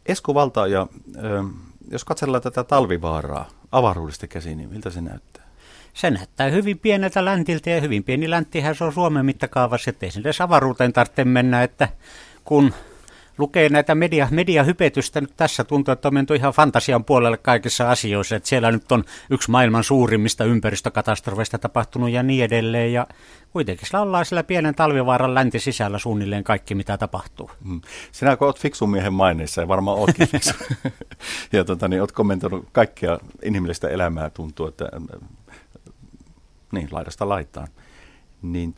Esko Valtaaja, jos katsellaan tätä Talvivaaraa avaruudesta käsin, niin miltä se näyttää? Se näyttää hyvin pieneltä läntiltä ja hyvin pieni länttihän se on Suomen mittakaavassa, ettei sinne edes avaruuteen tarvitse mennä, että kun lukee näitä mediahypetystä, nyt tässä tuntuu, että on menty ihan fantasian puolelle kaikissa asioissa, että siellä nyt on yksi maailman suurimmista ympäristökatastrofeista tapahtunut ja niin edelleen, ja kuitenkin sillä ollaan sillä pienen Talvivaaran läntisisällä suunnilleen kaikki, mitä tapahtuu. Sinä kun olet fiksun miehen maineissa, ja varmaan oletkin fiksu, ja olet kommentoinut kaikkea inhimillistä elämää, tuntuu, että niin, laidasta laitaan, niin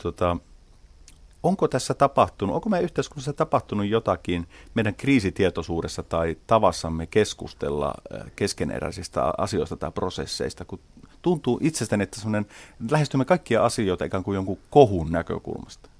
onko tässä tapahtunut, onko meidän yhteiskunnassa tapahtunut jotakin meidän kriisitietoisuudessa tai tavassamme keskustella keskeneräisistä asioista tai prosesseista, kun tuntuu itsestäni, että lähestymme kaikkia asioita ikään kuin jonkun kohun näkökulmasta?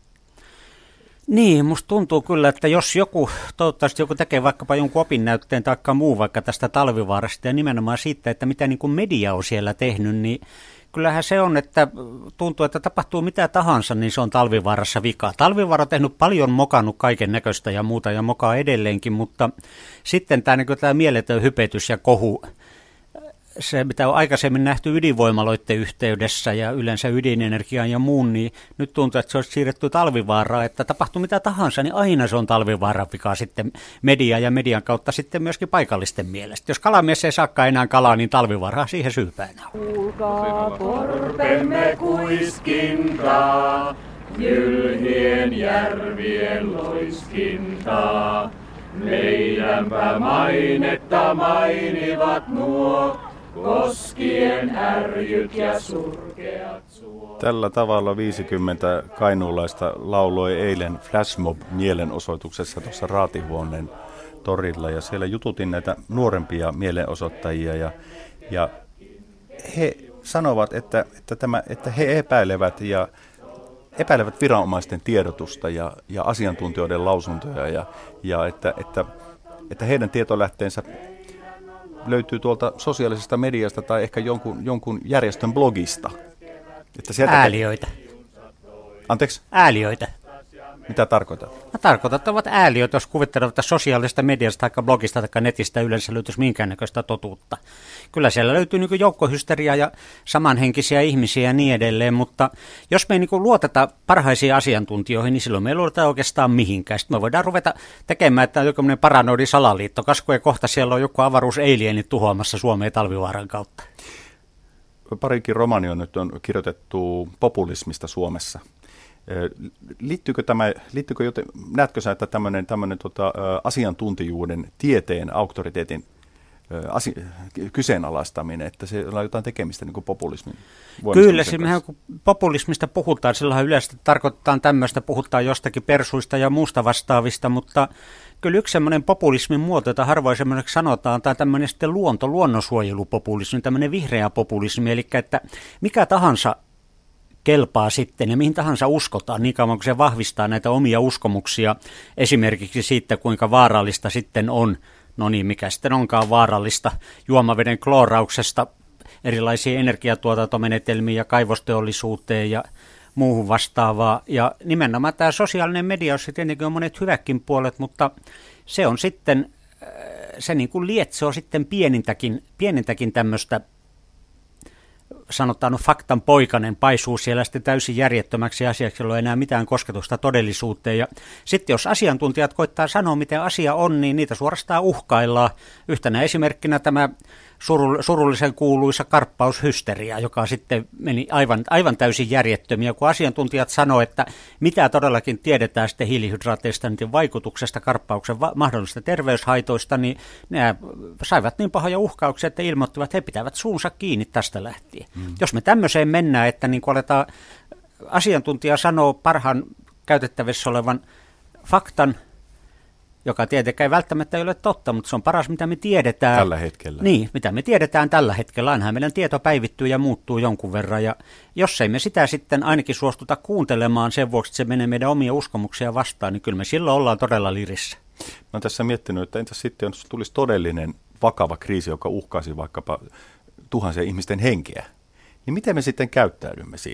Niin, musta tuntuu kyllä, että jos toivottavasti joku tekee vaikkapa jonkun opinnäytteen tai muu vaikka tästä Talvivaarasta ja nimenomaan siitä, että mitä niin kuin media on siellä tehnyt, niin kyllähän se on, että tuntuu, että tapahtuu mitä tahansa, niin se on Talvivaarassa vika. Talvivaara on tehnyt paljon, mokannut kaiken näköistä ja muuta ja mokaa edelleenkin, mutta sitten tämä mieletön hypetys ja kohu, se mitä on aikaisemmin nähty ydinvoimaloiden yhteydessä ja yleensä ydinenergiaan ja muun, niin nyt tuntuu, että se olisi siirretty Talvivaaraan, että tapahtuu mitä tahansa, niin aina se on Talvivaaran vika sitten media ja median kautta sitten myöskin paikallisten mielestä. Jos kalamies ei saakaan enää kalaa, niin Talvivaara siihen syypäänä on. Kuulkaa korpemme kuiskintaa, jylhien järvien loiskintaa. Meidänpä mainetta mainivat nuo, koskien ärjyt ja surkeat suot. Tällä tavalla 50 kainuulaista lauloi eilen flashmob-mielenosoituksessa tuossa Raatihuoneen torilla. Ja siellä jututin näitä nuorempia mielenosoittajia ja he sanovat, että he epäilevät viranomaisten tiedotusta ja asiantuntijoiden lausuntoja ja että heidän tietolähteensä löytyy tuolta sosiaalisesta mediasta tai ehkä jonkun järjestön blogista. Että ääliöitä. Anteeksi? Ääliöitä. Mitä tarkoitat? Tarkoitan, että ovat ääliöitä, jos kuvittelevat, että sosiaalisesta mediasta tai blogista tai netistä yleensä löytyisi minkäännäköistä totuutta. Kyllä siellä löytyy niin kuin joukkohysteriaa ja samanhenkisiä ihmisiä ja niin edelleen, mutta jos me ei niin kuin luoteta parhaisiin asiantuntijoihin, niin silloin me ei luoteta oikeastaan mihinkään. Sitten me voidaan ruveta tekemään, että on jokin paranoidi salaliitto, ja kohta siellä on joku avaruusalieni tuhoamassa Suomea Talvivaaran kautta. Parikin romani on nyt kirjoitettu populismista Suomessa. Näetkö sä, että tämmöinen asiantuntijuuden, tieteen, auktoriteetin kyseenalaistaminen, että se on jotain tekemistä niin kuin populismin Kyllä, siis kun populismista puhutaan, silloin yleensä tarkoittaa tämmöistä, puhutaan jostakin persuista ja muusta vastaavista, mutta kyllä yksi semmoinen populismin muoto, jota harvoin semmoiseksi sanotaan, tai tämmöinen sitten luonnonsuojelupopulismi, tämmöinen vihreä populismi, eli että mikä tahansa kelpaa sitten ja mihin tahansa uskotaan niin kauan kuin se vahvistaa näitä omia uskomuksia, esimerkiksi siitä kuinka vaarallista sitten on, no niin mikä sitten onkaan vaarallista, juomaveden kloorauksesta erilaisiin energiatuotantomenetelmiin ja kaivosteollisuuteen ja muuhun vastaavaa. Ja nimenomaan tämä sosiaalinen media, jossa tietenkin on monet hyvätkin puolet, mutta se on sitten, se niin kuin lietsoo sitten pienintäkin tämmöistä, sanotaan faktan poikainen, paisuu siellä sitten täysin järjettömäksi asiaksi, jolla ei enää mitään kosketusta todellisuuteen. Ja sitten jos asiantuntijat koittaa sanoa, miten asia on, niin niitä suorastaan uhkaillaan. Yhtenä esimerkkinä tämä surullisen kuuluisa karppaushysteria, joka sitten meni aivan täysin järjettömiä, kun asiantuntijat sanoo, että mitä todellakin tiedetään sitten hiilihydraateista, niiden vaikutuksesta, karppauksen mahdollisista terveyshaitoista, niin ne saivat niin pahoja uhkauksia, että ilmoittivat, että he pitävät suunsa kiinni tästä lähtien. Jos me tämmöiseen mennään, että niin aletaan asiantuntija sanoo parhaan käytettävissä olevan faktan, joka tietenkään ei välttämättä ole totta, mutta se on paras, mitä me tiedetään. Tällä hetkellä. Niin, mitä me tiedetään tällä hetkellä. Ainahan meidän tieto päivittyy ja muuttuu jonkun verran. Ja jos ei me sitä sitten ainakin suostuta kuuntelemaan sen vuoksi, että se menee meidän omia uskomuksia vastaan, niin kyllä me silloin ollaan todella lirissä. Mä oon tässä miettinyt, että entäs sitten, jos tulisi todellinen vakava kriisi, joka uhkaisi vaikkapa tuhansien ihmisten henkeä, niin miten me sitten käyttäydymme siinä?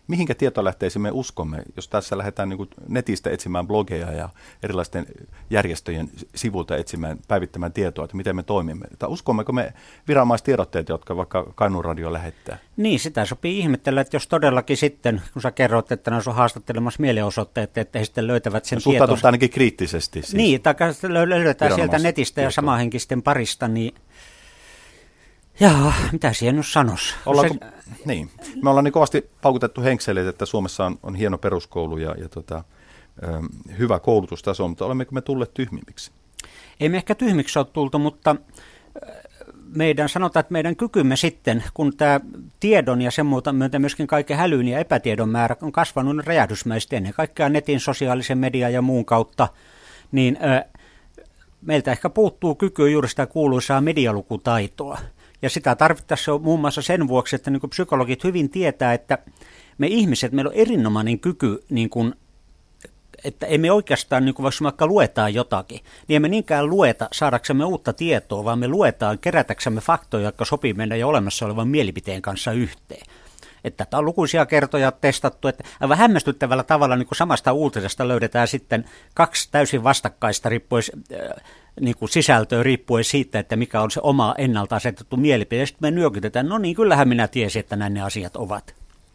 mihinkä tietolähteisiin me uskomme, jos tässä lähdetään niin kuin netistä etsimään blogeja ja erilaisten järjestöjen sivuilta etsimään, päivittämään tietoa, että miten me toimimme. Tai uskommeko me viranomaistiedotteet, jotka vaikka Kainuun Radio lähettää? Niin, sitä sopii ihmetellä, että jos todellakin sitten, kun sä kerroit, että ne on haastattelemassa mielenosoitteet, että he sitten löytävät sen tietonsa. Suhtautuvat ainakin kriittisesti. Siis niin, tai löydetään sieltä netistä ja samahenkisten parista, niin jaa, mitä siihen nyt sanoisi? Niin, me ollaan niin kovasti paukutettu henkseleitä, että Suomessa on hieno peruskoulu ja hyvä koulutustaso, mutta olemmeko me tulleet tyhmimmiksi? Ei me ehkä tyhmiksi ole tultu, mutta sanotaan, että meidän kykymme sitten, kun tämä tiedon ja sen myötä myöskin kaiken hälyn ja epätiedon määrä on kasvanut räjähdysmäisesti ennen kaikkea netin, sosiaalisen median ja muun kautta, niin meiltä ehkä puuttuu kyky juuri sitä kuuluisaa medialukutaitoa. Ja sitä tarvittaisiin muun muassa sen vuoksi, että niin kuin psykologit hyvin tietää, että me ihmiset, meillä on erinomainen kyky, niin kuin, että emme oikeastaan, niin kuin vaikka luetaan jotakin, niin emme niinkään lueta saadaksemme uutta tietoa, vaan me luetaan kerätäksemme faktoja, jotka sopii meidän jo olemassa olevan mielipiteen kanssa yhteen. Että tätä on lukuisia kertoja testattu, että aivan hämmästyttävällä tavalla niin kuin samasta uutisesta löydetään sitten kaksi täysin vastakkaista niin kuin sisältöä riippuen siitä, että mikä on se oma ennalta asetettu mielipide. Ja sitten me nyökytetään, no niin, kyllähän minä tiesin, että näin ne asiat ovat.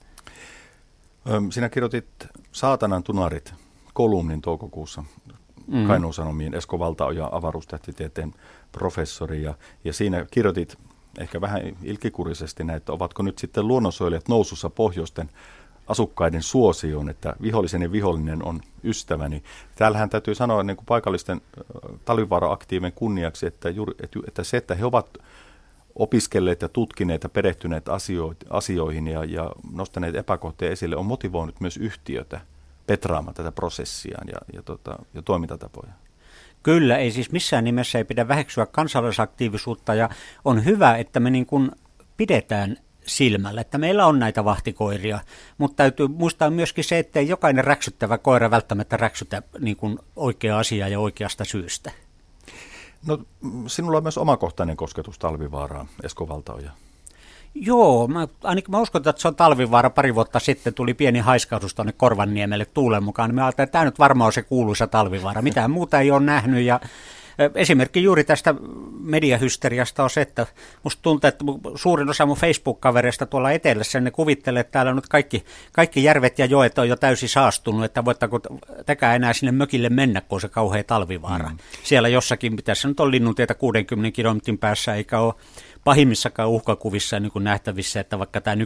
Sinä kirjoitit Saatanan tunarit kolumnin toukokuussa Kainuun Sanomiin, Esko Valtaoja, avaruustähtitieteen professori, ja siinä kirjoitit ehkä vähän ilkikurisesti näin, että ovatko nyt sitten luonnonsuojelijat nousussa pohjoisten asukkaiden suosioon, että vihollisen ja vihollinen on ystäväni. Täällähän täytyy sanoa niin kuin paikallisten talvivaara-aktiivien kunniaksi, että se, että he ovat opiskelleet ja tutkineet ja perehtyneet asioihin ja nostaneet epäkohtia esille, on motivoinut myös yhtiötä petraamaan tätä prosessiaan ja toimintatapoja. Kyllä, ei siis missään nimessä ei pidä väheksyä kansalaisaktiivisuutta ja on hyvä, että me niin kuin pidetään silmällä, että meillä on näitä vahtikoiria, mutta täytyy muistaa myöskin se, että ei jokainen räksyttävä koira välttämättä räksytä niin kuin oikeaa asiaa ja oikeasta syystä. No, sinulla on myös omakohtainen kosketus Talvivaaraan, Esko Valtaoja. Joo, ainakin mä uskon, että se on Talvivaara. Pari vuotta sitten tuli pieni haiskahdus tuonne Korvanniemelle tuulen mukaan. Me ajattelin, että tämä nyt varmaan on se kuuluisa Talvivaara. Mitään muuta ei ole nähnyt ja esimerkki juuri tästä mediahysteriasta on se, että musta tuntuu, että suurin osa mun Facebook-kavereista tuolla etelässä, ne kuvittelee, että täällä on nyt kaikki järvet ja joet on jo täysin saastunut, että voittako täkään enää sinne mökille mennä, kun on se kauhea Talvivaara. Siellä jossakin, mitä se nyt on Linnuntietä 60 kilometrin päässä, eikä ole pahimmissakaan uhkakuvissa niin kuin nähtävissä, että vaikka tämä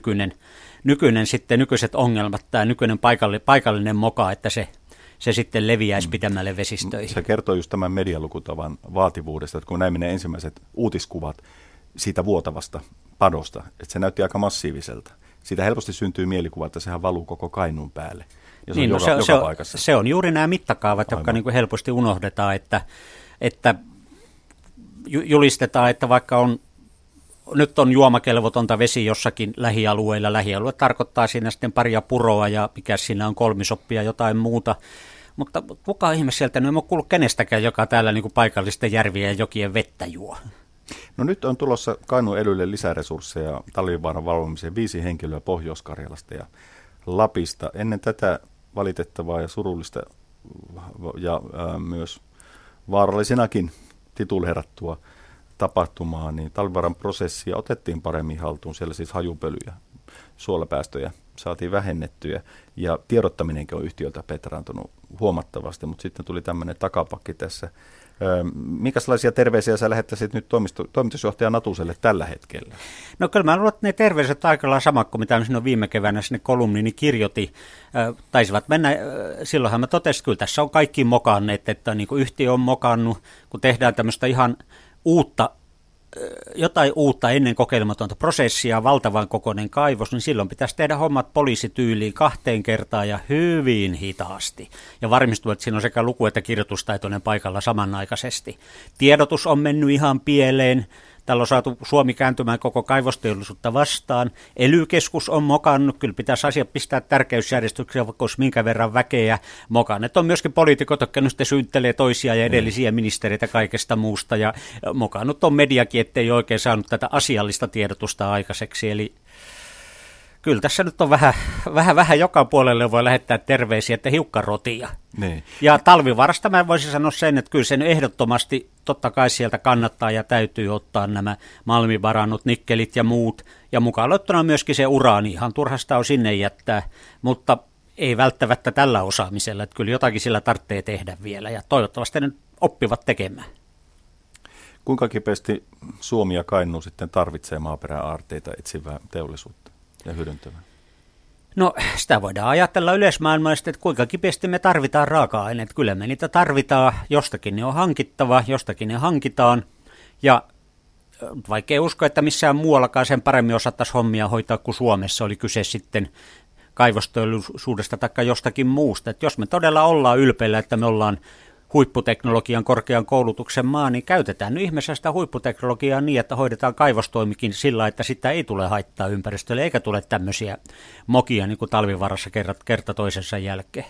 nykyiset ongelmat, tämä nykyinen paikallinen moka, että se sitten leviäisi pitämälle vesistöihin. Se kertoo just tämän medialukutavan vaativuudesta, että kun näin menee ensimmäiset uutiskuvat siitä vuotavasta padosta, että se näytti aika massiiviselta. Siitä helposti syntyy mielikuva, että sehän valuu koko Kainuun päälle. Ja se, niin, on joka paikassa. Se on juuri nämä mittakaavat, jotka niin kuin helposti unohdetaan, että julistetaan, että vaikka nyt on juomakelvotonta vesi jossakin lähialueilla. Lähialue tarkoittaa siinä sitten paria puroa ja mikä siinä on kolmisoppia jotain muuta. Mutta kuka ihme sieltä, no en ole kuullut kenestäkään, joka täällä niin kuin paikallisten järvien ja jokien vettä juo. No nyt on tulossa Kainuun elylle lisäresursseja Talvivaaran valvomiseen 5 henkilöä Pohjois-Karjalasta ja Lapista. Ennen tätä valitettavaa ja surullista ja myös vaarallisenakin tituleerattua tapahtumaa, niin Talvivaaran prosessia otettiin paremmin haltuun. Siellä siis hajupölyjä, suolapäästöjä saatiin vähennettyä ja tiedottaminenkin on yhtiöltä petraantunut huomattavasti, mutta sitten tuli tämmöinen takapakki tässä. Minkälaisia terveisiä sä lähettäisit nyt toimitusjohtaja Natuselle tällä hetkellä? No kyllä mä luulen, että ne terveiset aika lailla sama kuin mitä sinne viime keväänä sinne kolumniini kirjoitin. Taisivat mennä, silloinhan mä totesin, että kyllä tässä on kaikki mokanneet, että niin kuin yhtiö on mokannut, kun tehdään tämmöistä ihan jotain uutta ennen kokeilematonta prosessia, valtavan kokoinen kaivos, niin silloin pitäisi tehdä hommat poliisityyliin 2 kertaa ja hyvin hitaasti. Ja varmistua, että siinä on sekä luku- että kirjoitustaitoinen paikalla samanaikaisesti. Tiedotus on mennyt ihan pieleen. Tällä on saatu Suomi kääntymään koko kaivosteollisuutta vastaan. ELY-keskus on mokannut. Kyllä pitäisi asiat pistää tärkeysjärjestykseen, vaikka olisi minkä verran väkeä mokanneet. On myöskin poliitikot, jotka nyt synttelee toisia ja edellisiä ministereitä kaikesta muusta. Ja mokannut on mediakin, ettei oikein saanut tätä asiallista tiedotusta aikaiseksi. Eli Kyllä tässä nyt on vähän joka puolelle voi lähettää terveisiä, että hiukkarotia. Niin. Ja Talvivaarasta mä voisin sanoa sen, että kyllä sen ehdottomasti totta kai sieltä kannattaa ja täytyy ottaa nämä malmivarannut, nikkelit ja muut. Ja mukaan luettuna myöskin se uraani, ihan turhasta on sinne jättää, mutta ei välttämättä tällä osaamisella. Että kyllä jotakin sillä tarvitsee tehdä vielä ja toivottavasti ne oppivat tekemään. Kuinka kipeästi Suomi ja Kainuu sitten tarvitsee maaperän aarteita etsivää teollisuutta ja hyödyntävää? No sitä voidaan ajatella yleismaailmallisesti, että kuinka kipeästi me tarvitaan raaka-aineet. Kyllä me niitä tarvitaan, jostakin ne on hankittava, jostakin ne hankitaan. Ja vaikea uskoa, että missään muuallakaan sen paremmin osattaisiin hommia hoitaa kuin Suomessa, oli kyse sitten kaivosteollisuudesta tai jostakin muusta. Että jos me todella ollaan ylpeillä, että me ollaan huipputeknologian korkean koulutuksen maa, niin käytetään nyt ihmeessä sitä huipputeknologiaa niin, että hoidetaan kaivostoimikin sillä, että sitä ei tule haittaa ympäristölle, eikä tule tämmöisiä mokia niin kuin Talvivaarassa kerta toisensa jälkeen.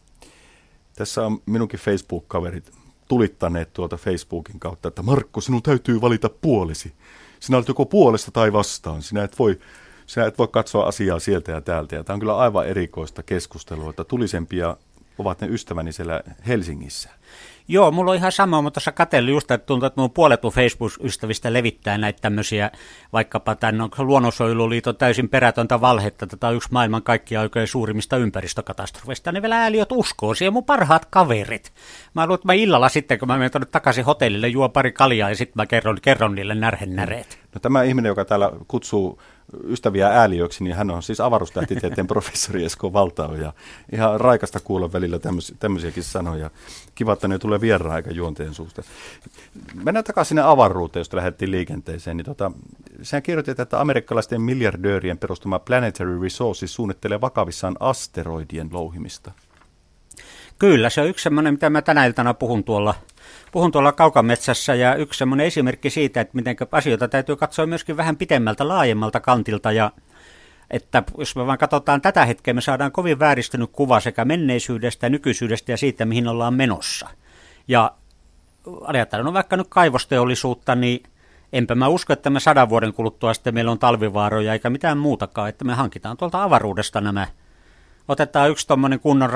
Tässä on minunkin Facebook-kaverit tulittaneet tuolta Facebookin kautta, että Markku, sinun täytyy valita puolesi. Sinä olet joko puolesta tai vastaan. Sinä et voi katsoa asiaa sieltä ja täältä. Ja tämä on kyllä aivan erikoista keskustelua, että tulisempia ovat ne ystäväni siellä Helsingissä. Joo, mulla on ihan sama, mutta tuossa katselin just, että tuntuu, että mun puolet Facebook-ystävistä levittää näitä tämmöisiä, vaikkapa tämän Luonnonsuojeluliiton täysin perätöntä valhetta, tätä on yksi maailman kaikkia oikein suurimmista ympäristökatastrofeista. Ne vielä ääliöt uskoo, siihen mun parhaat kaverit. Mä luulen, että mä illalla sitten, kun mä menen tuonne takaisin hotellille, juon pari kaljaa ja sitten mä kerron niille närhenäreet. No tämä ihminen, joka täällä kutsuu ystäviä ääliöiksi, niin hän on siis avaruustähtitieteen professori Esko Valtao ja ihan raikasta kuulla välillä tämmöisiäkin sanoja. Kiva, että ne tulee vieraan eikä juonteen suusta. Mennään takaisin sinne avaruuteen, josta lähdettiin liikenteeseen. Niin sehän kirjoitit, että amerikkalaisten miljardöörien perustama Planetary Resources suunnittelee vakavissaan asteroidien louhimista. Kyllä, se on yksi semmoinen, mitä mä tänä iltana puhun tuolla Kaukametsässä, ja yksi semmoinen esimerkki siitä, että miten asioita täytyy katsoa myöskin vähän pitemmältä, laajemmalta kantilta, ja että jos me vaan katsotaan tätä hetkeä, me saadaan kovin vääristynyt kuva sekä menneisyydestä, nykyisyydestä ja siitä, mihin ollaan menossa. Ja ajatellaan vaikka nyt kaivosteollisuutta, niin enpä mä usko, että me 100 vuoden kuluttua sitten meillä on talvivaaroja eikä mitään muutakaan, että me hankitaan tuolta avaruudesta nämä. Otetaan yksi tuommoinen kunnon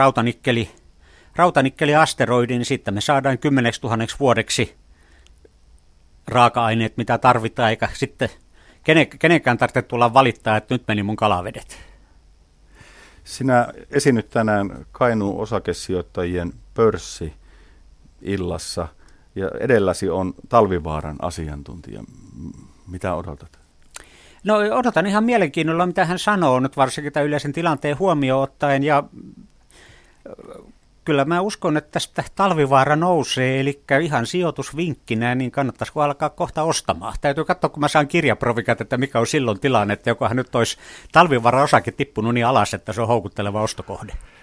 rautanikkeli-asteroidi, niin sitten me saadaan 10 000 vuodeksi raaka-aineet, mitä tarvitaan, eikä sitten kenenkään tarvitse tulla valittaa, että nyt meni mun kalavedet. Sinä esiinnyt tänään Kainuun osakesijoittajien pörssi-illassa ja edelläsi on Talvivaaran asiantuntija. Mitä odotat? No odotan ihan mielenkiinnolla, mitä hän sanoo nyt varsinkin tämän yleisen tilanteen huomioon ottaen, ja kyllä mä uskon, että tästä Talvivaara nousee, eli ihan sijoitusvinkkinä, niin kannattaisiko alkaa kohta ostamaan. Täytyy katsoa, kun mä saan kirjaprofikat, että mikä on silloin tilanne, että jokohan nyt olisi Talvivaara-osake tippunut niin alas, että se on houkutteleva ostokohde.